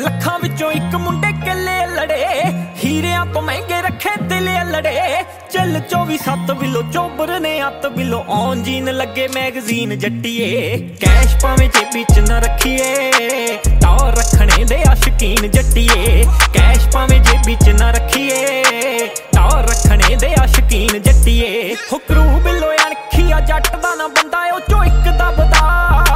ਲੱਖਾਂ ਵਿੱਚੋਂ ਇੱਕ ਮੁੰਡੇ ਕੱਲੇ ਲੜੇ, ਹੀਰਿਆਂ ਤੋਂ ਮਹਿੰਗੇ ਰੱਖੇ ਦਿਲ ਲੜੇ। ਚੱਲ 24/7 ਬਿਲੋ ਚੋਬਰ ਨੇ ਅੱਤ ਬਿਲੋ ਔਨ ਜੀਨ ਲੱਗੇ ਮੈਗਜ਼ੀਨ ਜੱਟੀਏ। ਕੈਸ਼ ਭਾਵੇਂ ਜੇਬੀ ਚ ਨਾ ਰੱਖੀਏ, ਟੌਰ ਰੱਖਣੇ ਦੇ ਆਸ਼ਕੀਨ ਜੱਟੀਏ। ਕੈਸ਼ ਭਾਵੇਂ ਜੇਬੀ ਚ ਨਾ ਰੱਖੀਏ, ਟੌਰ ਰੱਖਣੇ ਦੇ ਆਸ਼ਕੀਨ ਜੱਟੀਏ। ਹੁਕਰੂ ਬਿਲੋ ਅਣਖੀਆ ਜੱਟ ਦਾ ਨਾ ਬੰਦਾ ਉਹ ਚੋਂ ਇੱਕ ਦਬਦਾ,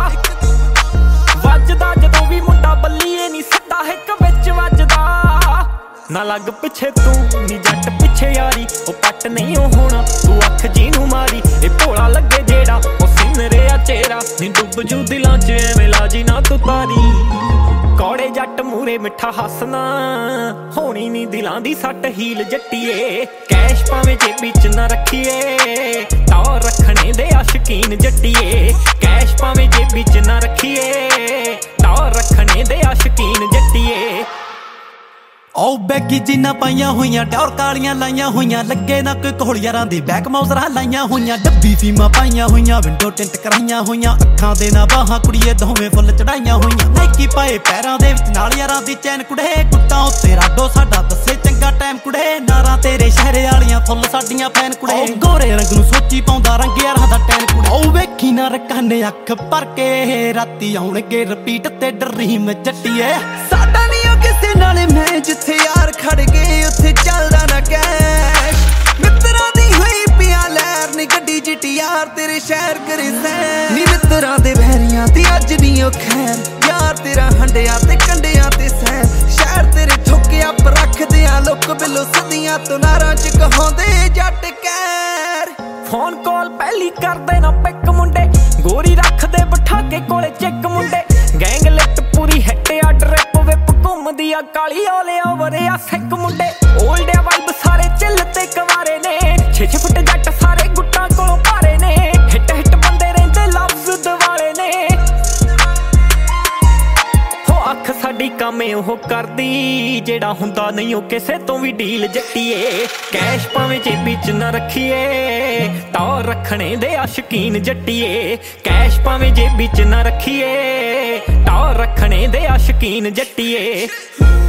ਵੱਜਦਾ ਜਦੋਂ ਵੀ ਮੁੰਡਾ ਬੱਲੀਏ ਨੀ ਸੱਦਾ ਹਿੱਕ ਵਿੱਚ ਵੱਜਦਾ। ਨਾ ਲੱਗ ਪਿੱਛੇ ਤੂੰ ਨੀ ਜੱਟ ਪਿੱਛੇ ਯਾਰੀ, ਉਹ ਪੱਟ ਨਹੀਂ ਉਹ ਹੋਣਾ ਤੂੰ ਅੱਖ ਜਿਹਨੂੰ ਮਾਰੀ। ਇਹ ਭੋਲਾ ਲੱਗੇ ਜਿਹੜਾ ਉਹ ਸਿੰਨਰਿਆ ਚਿਹਰਾ, ਨੀ ਡੁੱਬ ਜੂ ਦਿਲਾਂ ਚ ਐਵੇਂ ਲਾਜੀ ਨਾ ਤੂੰ ਤਾਰੀ। ਕੌੜੇ ਜੱਟ ਮੂਰੇ ਮਿੱਠਾ ਹੱਸਣਾ, ਹੋਣੀ ਨੀ ਦਿਲਾਂ ਦੀ ਸੱਟ ਹੀਲ ਜੱਟੀਏ। ਕੈਸ਼ ਭਾਵੇਂ ਜੇਬੀ ਚ ਨਾ ਰੱਖੀਏ, ਟੌਰ ਰੱਖਣੇ ਦੇ ਆਸ਼ਕੀਨ ਜੱਟੀਏ। ਕੈਸ਼ ਭਾਵੇਂ ਜੇਬੀ ਚ ਨਾ ਰੱਖੀਏ, ਟੌਰ ਰੱਖਣੇ ਦੇ ਆਸ਼ਕੀਨ ਜੱਟੀਏ। ਉਹ ਬੈਗੀ ਜਿੰਨਾ ਪਾਈਆਂ ਹੋਈਆਂ, ਟੌਰ ਕਾਲੀਆਂ ਲਾਈਆਂ ਹੋਈਆਂ, ਲੱਗੇ ਨਾ ਕੋਈ ਕੋਲ ਯਾਰਾਂ ਦੇ ਬੈਕ ਮੌਜ਼ਰਾਂ ਲਾਈਆਂ ਹੋਈਆਂ। ਡੱਬੀ ਫੀਮਾਂ ਪਾਈਆਂ ਹੋਈਆਂ, ਵਿੰਡੋ ਟਿੰਟ ਕਰਾਈਆਂ ਹੋਈਆਂ, ਅੱਖਾਂ ਦੇ ਨਾ ਬਾਹਾਂ ਕੁੜੀਏ ਦੋਵੇਂ ਫੁੱਲ ਚੜਾਈਆਂ ਹੋਈਆਂ। ਨਾਈਕੀ ਪਾਏ ਪੈਰਾਂ ਦੇ ਵਿੱਚ ਨਾਲ ਯਾਰਾਂ ਦੀ ਚੈਨ ਕੁੜੇ, ਗੁੱਟਾਂ ਉੱਤੇ ਰਾਡੋ ਸਾਡਾ ਦੱਸੇ ਚੰਗਾ ਟਾਈਮ ਕੁੜੇ। ਨਾਰਾਂ ਤੇਰੇ ਸ਼ਹਿਰ ਵਾਲੀਆਂ ਫੁੱਲ ਸਾਡੀਆਂ ਫੈਨ ਕੁੜੇ, ਗੋਰੇ ਰੰਗ ਨੂੰ ਸੋਚੀ ਪਾਉਂਦਾ ਰੰਗ ਯਾਰਾਂ ਦਾ ਟੈਨ ਕੁੜੇ। ਉਹ ਵੇਖੀ ਨਾ ਰਕਾਨੇ ਅੱਖ ਭਰ ਕੇ, ਰਾਤੀ ਆਉਣਗੇ ਰਿਪੀਟ ਤੇ ਡਰੀਮ ਜੱਟੀਏ। ਸਾਡਾ ਨੀ ਉਹ ਕਿਸੇ ਨਾਲੇ ਮੈਂ ਜਿੱਥੇ ਯਾਰ ਖੜ ਗਏ ਉੱਥੇ ਚੱਲਦਾ ਨਾ ਕੈਸ਼। ਮਿੱਤਰਾਂ ਦੀ ਹੋਈ ਪਿਆ ਲਹਿਰ ਨੀ ਗੱਡੀ ਜਿੱਟੀ ਯਾਰ ਤੇਰੇ ਸ਼ਹਿਰ ਕਰੇ ਸੈਰ। ਨੀ ਮਿੱਤਰਾਂ ਦੇ ਵਹਿਰੀਆਂ ਦੀ ਅੱਜ ਨੀ ਉਹ ਖੈਰ, ਯਾਰ ਤੇਰਾ ਹੰਡਿਆਂ ਤੇ ਕੰਡਿਆਂ ਤੇ ਸੈਰ। ਸ਼ਹਿਰ ਤੇਰੇ ਠੋਕਿਆ ਪਰ ਰੱਖਦੇ ਆ ਲੋਕ ਬਿੱਲੋ ਸਦੀਆਂ ਤੋਂ ਨਾਰਾਂ ਚ ਕਹਾਉਂਦੇ ਜੱਟ ਕਹਿਰ। ਫੋਨ ਕਾਲ ਪਹਿਲੀ ਕਰਦੇ ਨਾ ਪਿੱਕ ਮੁੰਡੇ, ਗੋਰੀ ਰੱਖਦੇ ਬਿਠਾ ਕੇ ਕੋਲੇ ਚਿੱਕ ਮੁੰਡੇ। ਗੈਂਗ ਲਿਟ ਪੂਰੀ ਹਿੱਟ ਆ ਡਰਿਪ ਵਿਪ ਘੁੰਮਦੀ ਆ ਕਾਲੀ ਓਲੇ ਓਵਰ ਆ ਸਿੱਕ ਮੁੰਡੇ। ਓਲਡ ਵਾਈਬ ਸਾਰੇ ਚਿੱਲ ਤੇ ਕਵਾਰੇ ਨੇ, 6 ਫੁੱਟ ਜੱਟ ਸਾਰੇ ਗੁੱਟਾਂ ਕੋਲੋਂ ਭਾਰੇ ਨੇ। ਹਿੱਟ ਹਿੱਟ ਬੰਦੇ ਰਹਿੰਦੇ ਲਫ਼ਜ਼ ਦਿਵਾਲੇ ਨੇ, ਹੋ ਅੱਖ ਸਾਡੀ ਕੰਮ ਉਹ ਕਰਦੀ ਜਿਹੜਾ ਹੁੰਦਾ ਨਹੀਂ ਉਹ ਕਿਸੇ ਤੋਂ ਵੀ ਡੀਲ ਜੱਟੀਏ। ਕੈਸ਼ ਭਾਵੇਂ ਜੇਬੀ ਚ ਨਾ ਰੱਖੀਏ, ਟੌਰ ਰੱਖਣੇ ਦੇ ਆਸ਼ਕੀਨ ਜੱਟੀਏ। ਕੈਸ਼ ਭਾਵੇਂ ਜੇਬੀ ਚ ਨਾ ਰੱਖੀਏ, ਟੌਰ ਰੱਖਣੇ ਦੇ ਆਸ਼ਕੀਨ ਜੱਟੀਏ।